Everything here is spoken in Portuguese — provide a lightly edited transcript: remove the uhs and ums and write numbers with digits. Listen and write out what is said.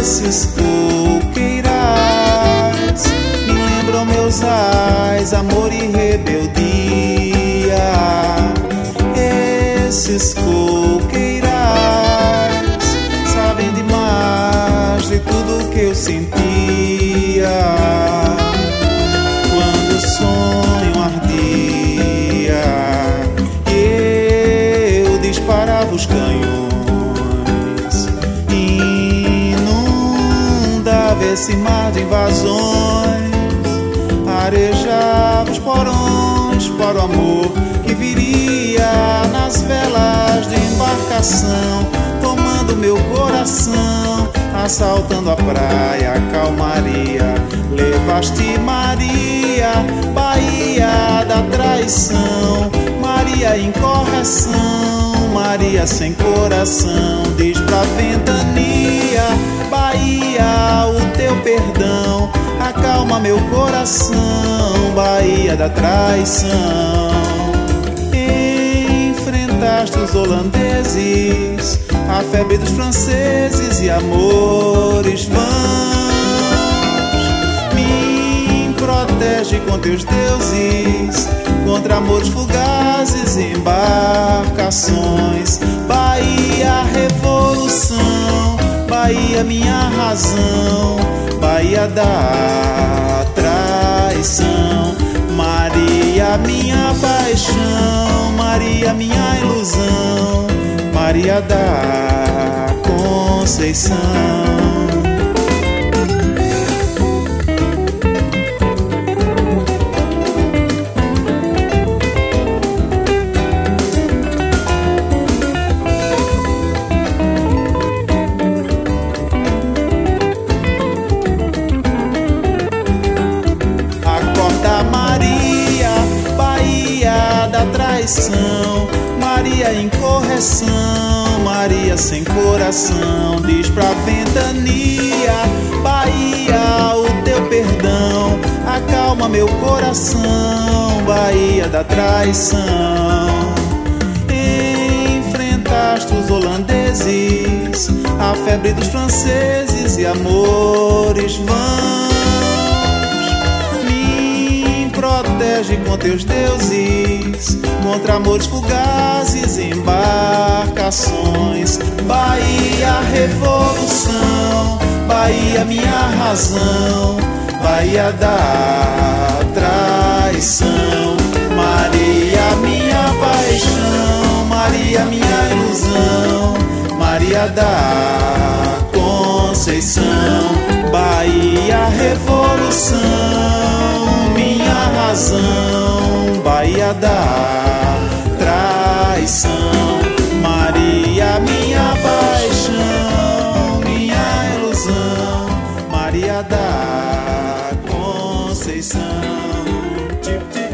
Esses coqueirais me lembram meus ais, amor e rebeldia. Esses coqueirais sabem demais de tudo que eu sentia. Quando o sonho ardia e eu disparava os canhões, inundava esse mar de invasões, arejava os porões para o amor que viria nas velas de embarcação, tomando meu coração, assaltando a praia, a calmaria. Levaste Maria, Bahia da traição, Maria em correção, Maria sem coração. Diz pra ventania, Bahia, o teu perdão acalma meu coração, Bahia da traição. Enfrentaste os holandeses, a febre dos franceses e amores vãos. Me protege com teus deuses, contra amores fugazes e embarcações. Bahia, revolução, Bahia, minha razão, Bahia da traição. Maria, minha paixão, Maria, minha ilusão, Maria da Conceição. Maria em correção, Maria sem coração. Diz pra ventania, Bahia, o teu perdão acalma meu coração, Bahia da traição. Enfrentaste os holandeses, a febre dos franceses e amores vãos. Protege com teus deuses, contra amores fugazes e embarcações. Bahia, revolução, Bahia, minha razão, Bahia da traição. Maria, minha paixão, Maria, minha ilusão, Maria da Conceição. Bahia, revolução, minha razão, Bahia da traição. Maria, minha paixão, minha ilusão, Maria da Conceição.